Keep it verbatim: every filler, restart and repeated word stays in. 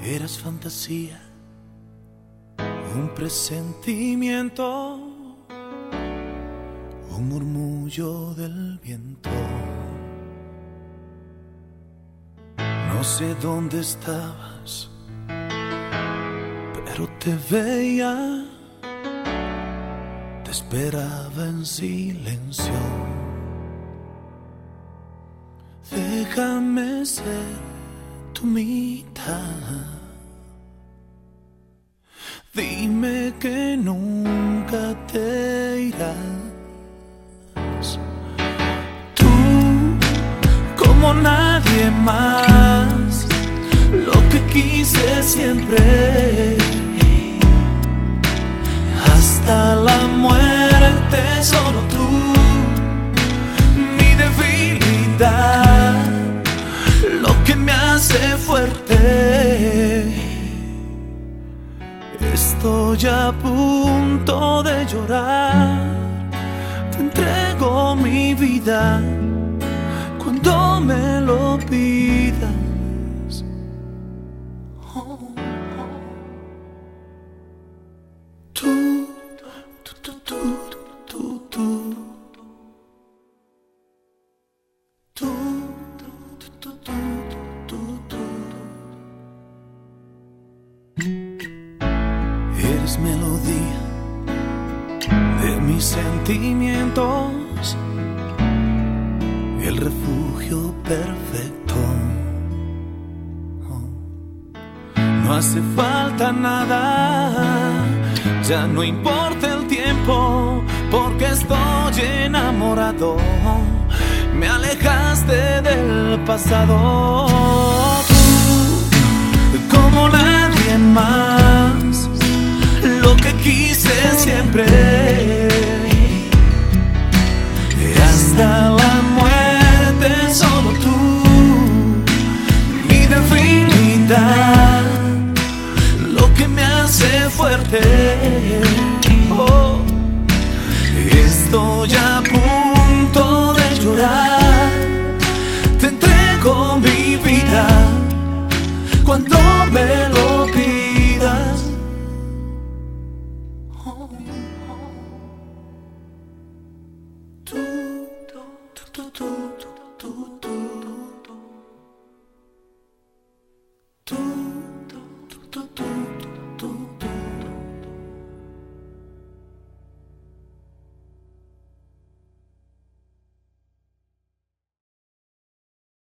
Eras fantasía, un presentimiento, un murmullo del viento. No sé dónde estabas, pero te veía, te esperaba en silencio. Déjame ser tu mitad. Dime que nunca te irás. Tú, como nadie más, lo que quise siempre, hasta la muerte. Solo tú, mi debilidad, lo que me hace fuerte. Estoy a punto de llorar. Te entrego mi vida cuando me lo pidas. Oh, oh. Tú, tú, tú, tú, tú, tú, tú, tú, tú, tú, tú, tú. Eres melodía de mis sentimientos, el refugio perfecto. No hace falta nada, ya no importa el tiempo, porque estoy enamorado. Me alejaste del pasado. Tú, como nadie más, lo que quise siempre, hasta la muerte. Solo tú, mi debilidad, lo que me hace fuerte. Oh, estoy a punto de llorar. Te entrego mi vida cuando me lo pidas. Oh, tú, tú, tú, tú, tú, tú, tú, tú, tú, tú, tú.